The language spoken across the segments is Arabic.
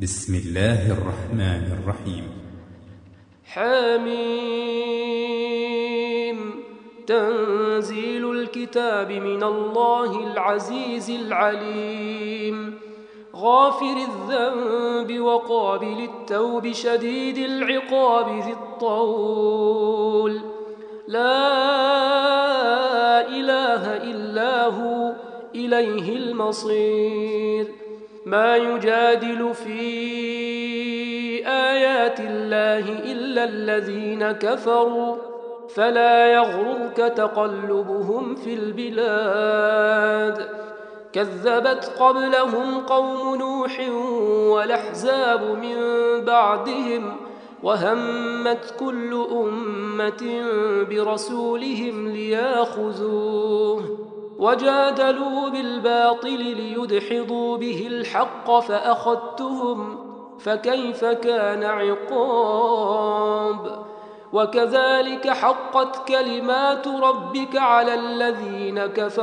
بسم الله الرحمن الرحيم. حميم. تنزيل الكتاب من الله العزيز العليم، غافر الذنب وقابل التوب شديد العقاب ذي الطول، لا إله إلا هو إليه المصير. ما يجادل في آيات الله إلا الذين كفروا، فلا يغررك تقلبهم في البلاد. كذبت قبلهم قوم نوح والأحزاب من بعدهم، وهمت كل أمة برسولهم لياخذوه، وجادلوا بالباطل ليدحضوا به الحق فأخذتهم، فكيف كان عقاب. وكذلك حقت كلمات ربك على الذين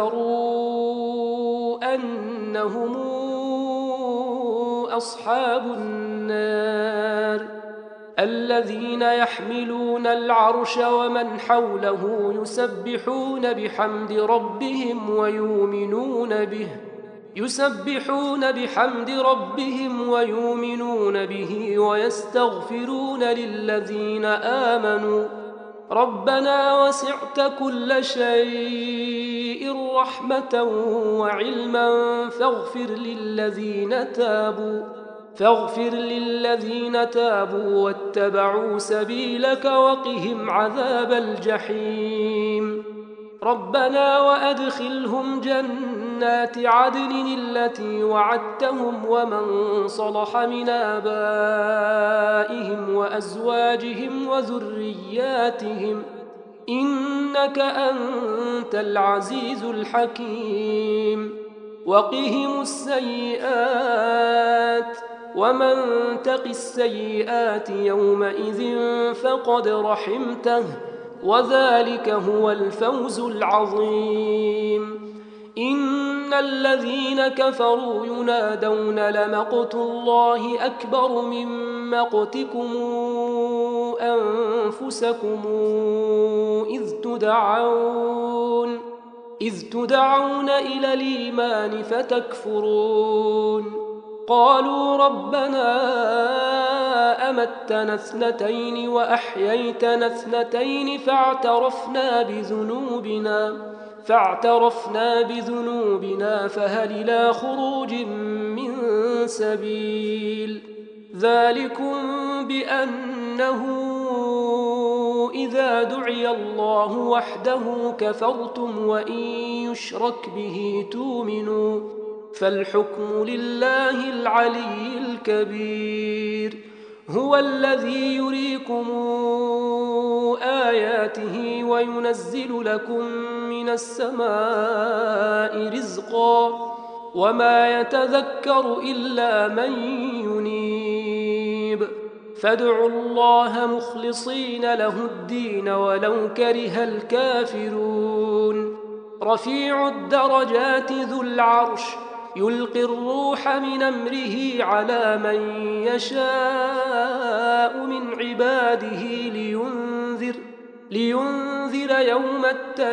كفروا أنهم أصحاب النار. الذين يحملون العرش ومن حوله يسبحون بحمد ربهم ويؤمنون به ويستغفرون للذين آمنوا ربنا وسعت كل شيء رحمة وعلما فاغفر للذين تابوا واتبعوا سبيلك وقهم عذاب الجحيم. ربنا وأدخلهم جنات عدن التي وعدتهم ومن صلح من آبائهم وأزواجهم وذرياتهم إنك أنت العزيز الحكيم. وقهم السيئات، ومن تق السيئات يومئذ فقد رحمته، وذلك هو الفوز العظيم. إن الذين كفروا ينادون لمقت الله أكبر من مقتكم أنفسكم إذ تدعون إلى الإيمان فتكفرون. قالوا ربنا أمتنا اثنتين وأحييتنا اثنتين فاعترفنا بذنوبنا فهل إلى خروج من سبيل. ذلكم بأنه إذا دعي الله وحده كفرتم وإن يشرك به تؤمنوا، فالحكم لله العلي الكبير. هو الذي يريكم آياته وينزل لكم من السماء رزقا، وما يتذكر إلا من ينيب. فادعوا الله مخلصين له الدين ولو كره الكافرون. رفيع الدرجات ذو العرش يلقي الروح من أمره على من يشاء من عباده لينذر يوم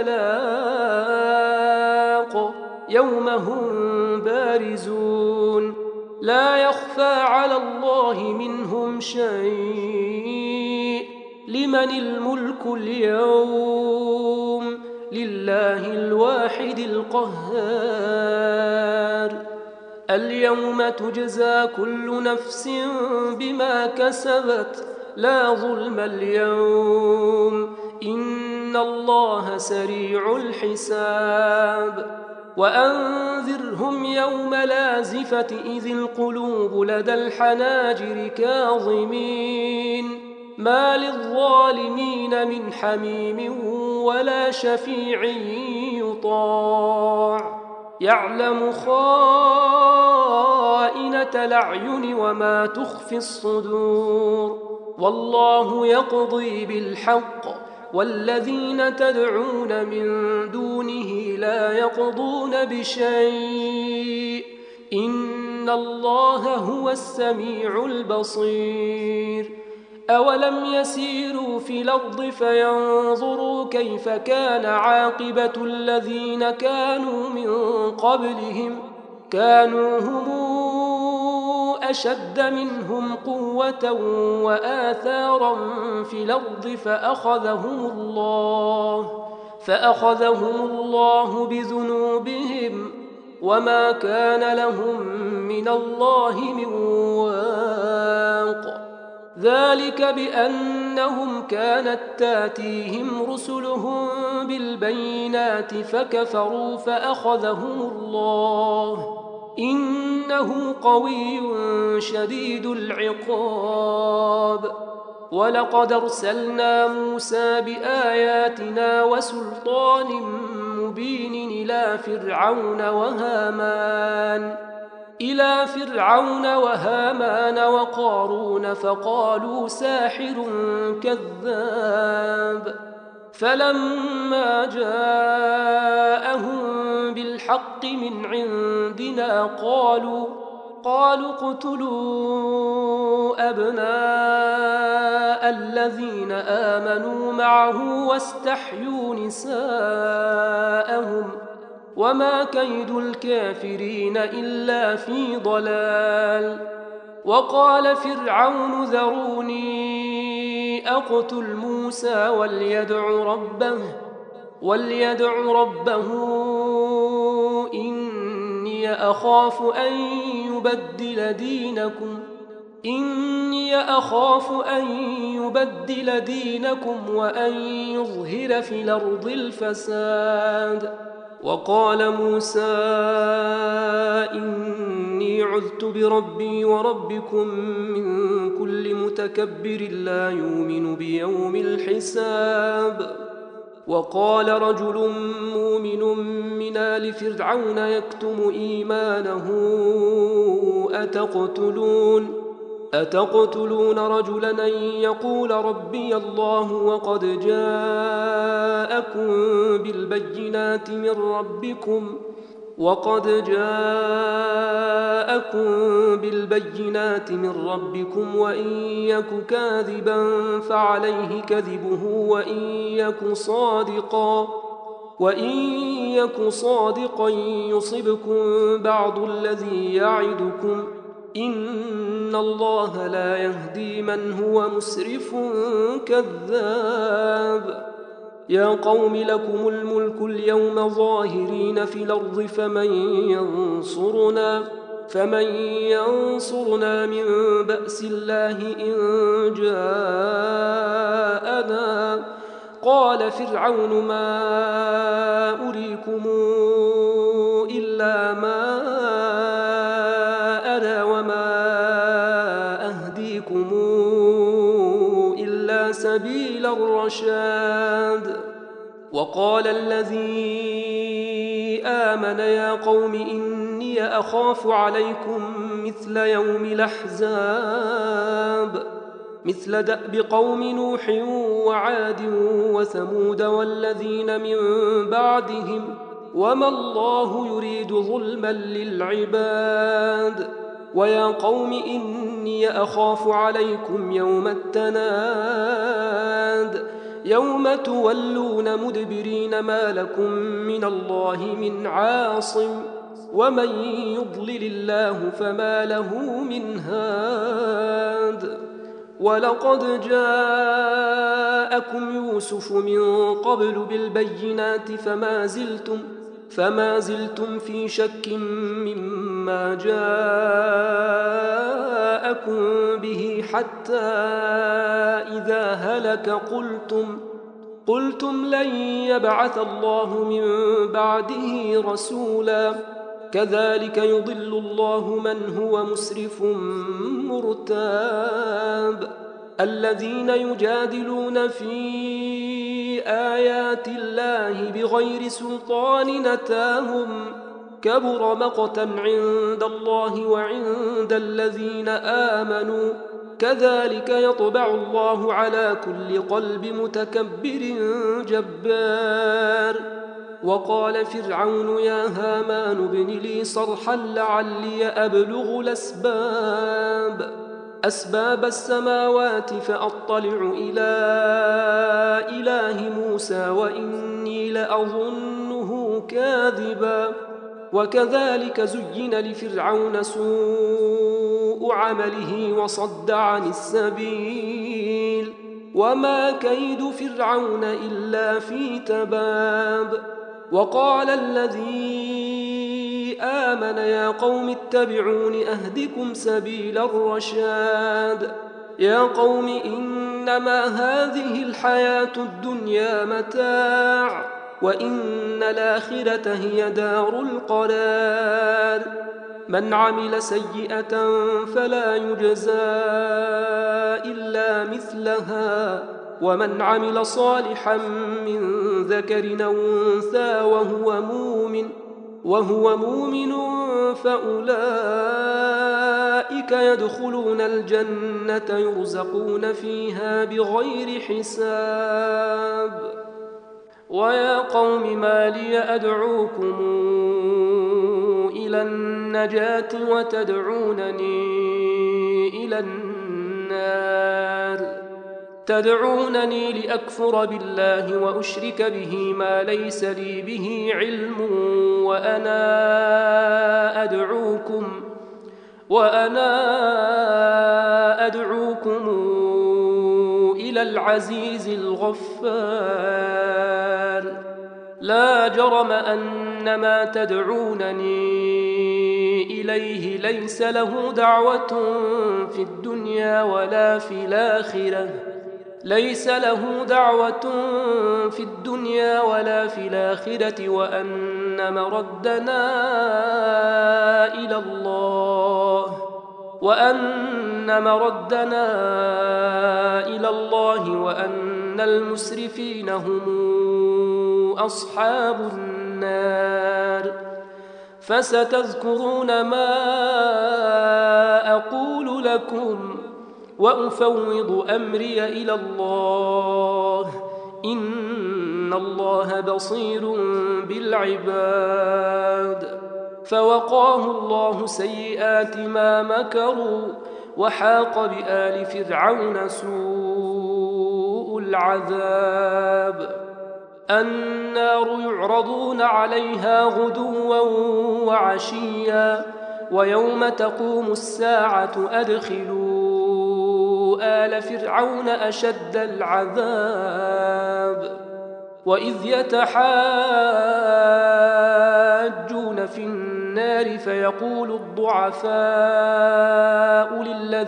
التلاق، يوم هم بارزون لا يخفى على الله منهم شيء. لمن الملك اليوم؟ لله الواحد القهار. اليوم تجزى كل نفس بما كسبت لا ظلم اليوم، إن الله سريع الحساب. وأنذرهم يوم لازفة إذ القلوب لدى الحناجر كاظمين، ما للظالمين من حميم ولا شفيع يطاع. يعلم خائنة الأعين وما تخفي الصدور، والله يقضي بالحق والذين تدعون من دونه لا يقضون بشيء إن إن الله هو السميع البصير أولم يسيروا في الأرض فينظروا كيف كان عاقبة الذين كانوا من قبلهم كانوا هم أشد منهم قوة وآثارا في الأرض فأخذهم الله بذنوبهم وما كان لهم من الله من واق ذلك بأنهم كانت تاتيهم رسلهم بالبينات فكفروا فأخذهم الله إنه قوي شديد العقاب ولقد أرسلنا موسى بآياتنا وسلطان مبين إلى فرعون وهامان وقارون فقالوا ساحر كذاب فلما جاءهم بالحق من عندنا قالوا اقتلوا أبناء الذين آمنوا معه واستحيوا نساءهم وما كيد الكافرين إلا في ضلال وقال فرعون ذروني أقتل موسى وليدع ربه إني أخاف أن يبدل دينكم وأن يظهر في الأرض الفساد وقال موسى إني عذت بربي وربكم من كل متكبر لا يؤمن بيوم الحساب وقال رجل مؤمن من آل فرعون يكتم إيمانه أتقتلون رجلا أن يقول ربي الله وقد جاءكم بالبينات من ربكم وإن يك كاذبا فعليه كذبه وإن يك صادقا يصبكم بعض الذي يعدكم إن الله لا يهدي من هو مسرف كذاب يا قوم لكم الملك اليوم ظاهرين في الأرض فمن ينصرنا من بأس الله إن جاءنا قال فرعون ما أريكم إلا ما أرى وما أهديكم إلا سبيل الرشاد وقال الذي آمن يا قوم إني أخاف عليكم مثل يوم الأحزاب مثل دأب قوم نوح وعاد وثمود والذين من بعدهم وما الله يريد ظلما للعباد ويا قوم إني أخاف عليكم يوم التناد يوم تولون مدبرين ما لكم من الله من عاصم ومن يضلل الله فما له من هاد ولقد جاءكم يوسف من قبل بالبينات فما زلتم في شك مما جاءكم به حتى إذا هلك قلتم لن يبعث الله من بعده رسولا كذلك يضل الله من هو مسرف مرتاب الذين يجادلون في آيات الله بغير سلطان نتاهم كبر مقتا عند الله وعند الذين آمنوا كذلك يطبع الله على كل قلب متكبر جبار وقال فرعون يا هامان ابن لي صرحا لعلي أبلغ أسباب السماوات فأطلع إلى إله موسى وإني لأظنه كاذبا. وكذلك زين لفرعون سوء عمله وصد عن السبيل وما كيد فرعون إلا في تباب. وقال الذي آمن يا قوم اتبعون أهدكم سبيل الرشاد. يا قوم إنما هذه الحياة الدنيا متاع وإن الآخرة هي دار القرار. من عمل سيئة فلا يجزى إلا مثلها ومن عمل صالحا من ذكر أو أنثى وهو مؤمن فأولئك يدخلون الجنة يرزقون فيها بغير حساب. ويا قوم ما لي أدعوكم إلى النجاة وتدعونني إلى النار. تدعونني لأكفر بالله وأشرك به ما ليس لي به علم وأنا أدعوكم إلى العزيز الغفار. لا جرم أن ما تدعونني إليه ليس له دعوة في الدنيا ولا في الآخرة وأن مردنا إلى الله وأن المسرفين هم أصحاب النار. فستذكرون ما أقول لكم وأفوض أمري إلى الله إن الله بصير بالعباد. فوقاه الله سيئات ما مكروا وحاق بآل فرعون سوء العذاب. النار يعرضون عليها غدوا وعشيا ويوم تقوم الساعة أدخلوا آل فرعون أشد العذاب. وإذ يتحاجون في النار فيقول الضعفاء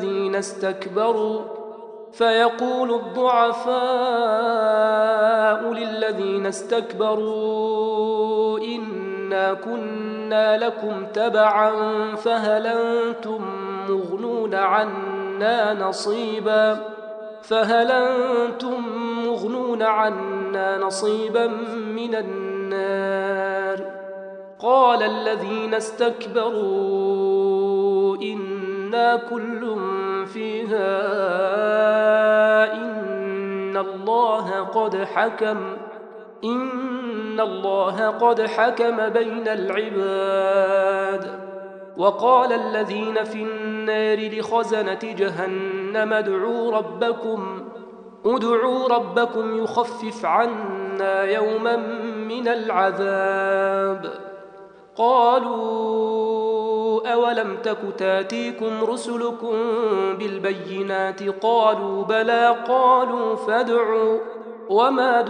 للذين استكبروا إنا كنا لكم تبعا فهل أنتم مغنون عنا نصيبا من النار. قال الذين استكبروا إنا كل فيها إن الله قد حكم بين العباد. وقال الذين في النار لخزنة جهنم ادعوا ربكم يخفف عنا يوما من العذاب. قالوا أولم تك تاتيكم رسلكم بالبينات قالوا بلى قالوا فادعوا وما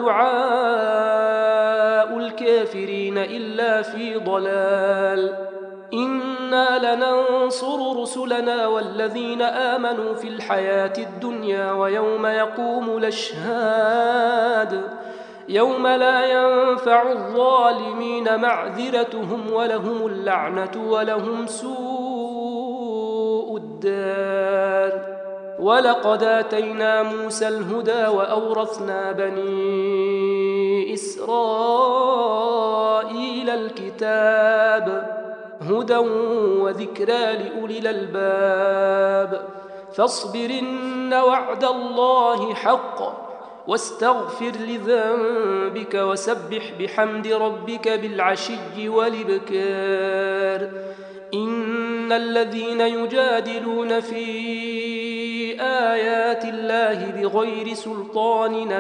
دعاء الكافرين إلا في ضلال. إنا لننصر رسلنا والذين آمنوا في الحياة الدنيا ويوم يقوم الأشهاد يوم لا ينفع الظالمين معذرتهم ولهم اللعنة ولهم سوء الدار. ولقد آتينا موسى الهدى وأورثنا بني إسرائيل الكتاب هدى وذكرى لأولي الألباب. فاصبر إن وعد الله حق واستغفر لذنبك وسبح بحمد ربك بالعشي والإبكار. إن الذين يجادلون في آيات الله بغير سلطان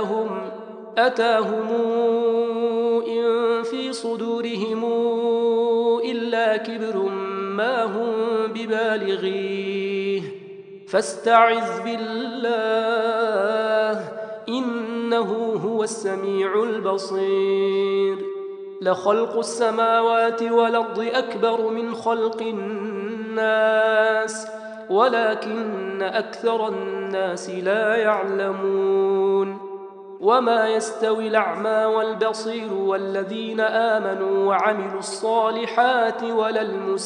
أتاهم إن في صدورهم إلا كبر ما هم ببالغيه فاستعذ بالله إنه هو السميع البصير. لخلق السماوات والأرض أكبر من خلق الناس ولكن أكثر الناس لا يعلمون. وما يستوي الأعمى والبصير والذين آمنوا وعملوا الصالحات ولا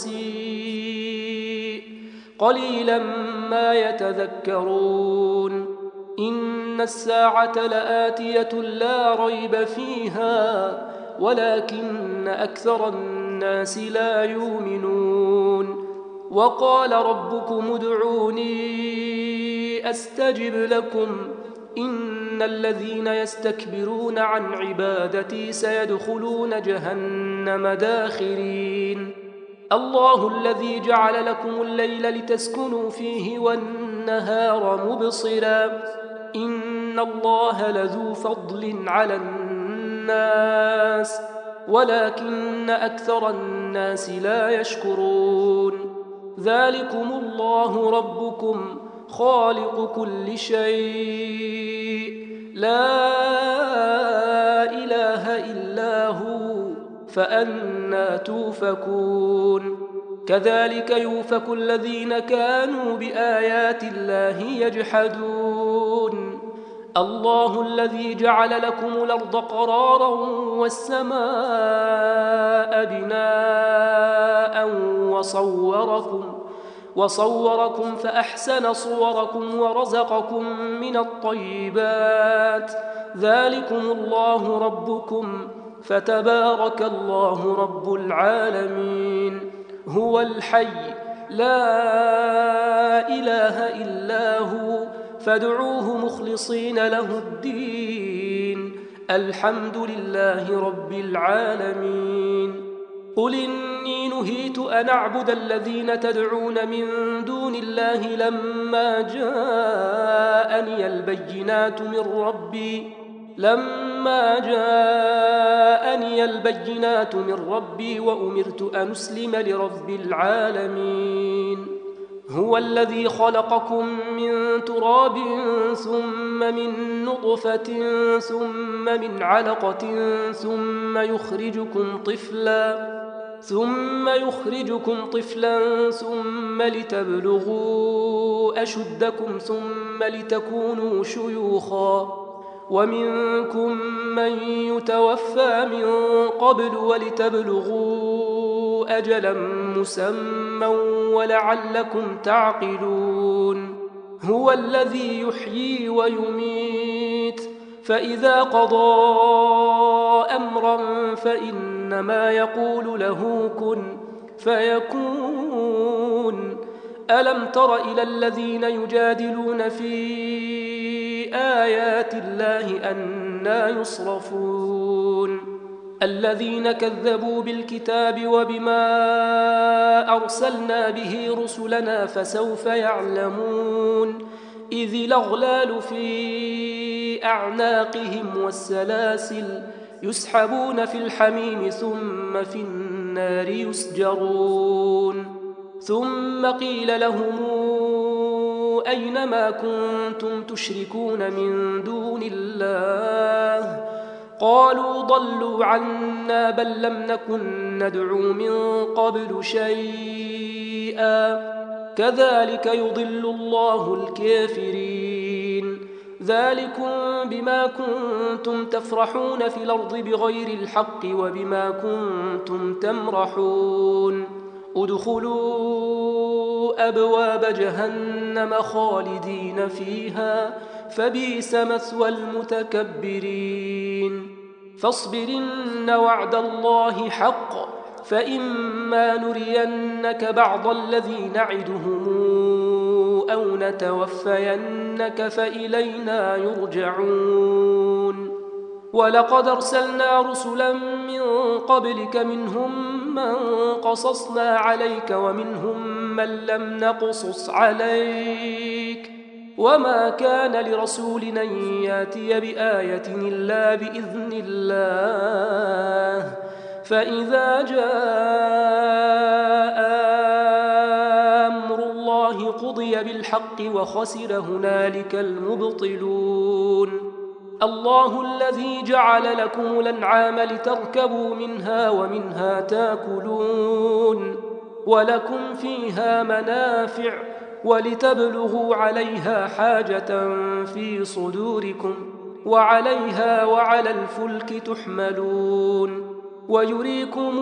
المسيء قليلا ما يتذكرون. إن الساعة لآتية لا ريب فيها ولكن أكثر الناس لا يؤمنون. وقال ربكم ادعوني أستجب لكم إن الذين يستكبرون عن عبادتي سيدخلون جهنم داخرين. الله الذي جعل لكم الليل لتسكنوا فيه والنهار مبصرا إن الله لذو فضل على الناس ولكن أكثر الناس لا يشكرون. ذلكم الله ربكم خالق كل شيء لا إله إلا هو فأنى توفكون. كذلك يؤفك الذين كانوا بآيات الله يجحدون. الله الذي جعل لكم الأرض قرارا والسماء بناء وصوركم فأحسن صوركم ورزقكم من الطيبات. ذلكم الله ربكم فتبارك الله رب العالمين. هو الحي لا إله إلا هو فادعوه مخلصين له الدين الحمد لله رب العالمين. قل إني نهيت أن أعبد الذين تدعون من دون الله لما جاءني البينات من ربي وأمرت أن أسلم لرب العالمين. هو الذي خلقكم من تراب ثم من نطفة ثم من علقة ثم يخرجكم طفلا ثم لتبلغوا أشدكم ثم لتكونوا شيوخا ومنكم من يتوفى من قبل ولتبلغوا أجلا مسمى ولعلكم تعقلون. هو الذي يحيي ويميت فإذا قضى أمرا فإنما يقول له كن فيكون. ألم تر إلى الذين يجادلون في آيات الله أنى يصرفون. الذين كذبوا بالكتاب وبما أرسلنا به رسلنا فسوف يعلمون. إذ الأغلال في أعناقهم والسلاسل يسحبون في الحميم ثم في النار يسجرون. ثم قيل لهم أين ما كنتم تشركون من دون الله قالوا ضلوا عنا بل لم نكن ندعو من قبل شيئا كذلك يضل الله الكافرين. ذلكم بما كنتم تفرحون في الأرض بغير الحق وبما كنتم تمرحون. ادخلوا أبواب جهنم خالدين فيها فبئس مثوى المتكبرين. فاصبر إن وعد الله حق فإما نرينك بعض الذي نعدهم أو نتوفينك فإلينا يرجعون ولقد أرسلنا رسلا من قبلك منهم من قصصنا عليك ومنهم من لم نقصص عليك وما كان لرسول أن ياتي بآية إلا بإذن الله فإذا جاء أمر الله قضي بالحق وخسر هنالك المبطلون الله الذي جعل لكم الأنعام لتركبوا منها ومنها تاكلون ولكم فيها منافع ولتبلغوا عليها حاجة في صدوركم وعليها وعلى الفلك تحملون ويريكم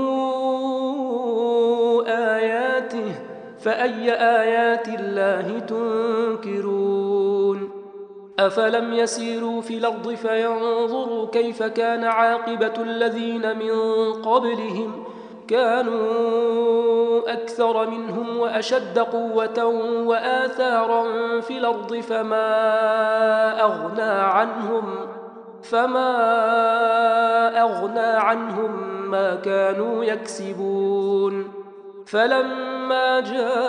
آياته فأي آيات الله تنكرون أفلم يسيروا في الأرض فينظروا كيف كان عاقبة الذين من قبلهم كانوا أكثر منهم وأشد قوة وآثارا في الأرض فما أغنى عنهم ما كانوا يكسبون فلما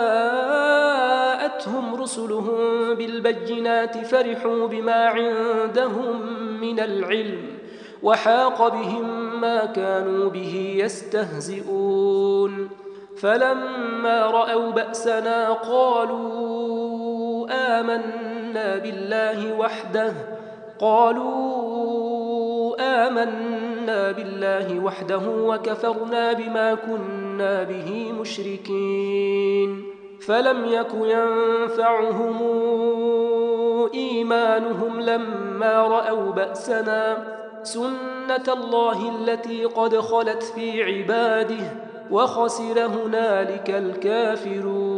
جاءتهم رسلهم بالبينات فرحوا بما عندهم من العلم وحاق بهم ما كانوا به يستهزئون فلما رأوا بأسنا قالوا آمنا بالله وحده وكفرنا بما كنا به مشركين فلم يك ينفعهم إيمانهم لما رأوا بأسنا سنة الله التي قد خلت في عباده وخسر هنالك الكافرون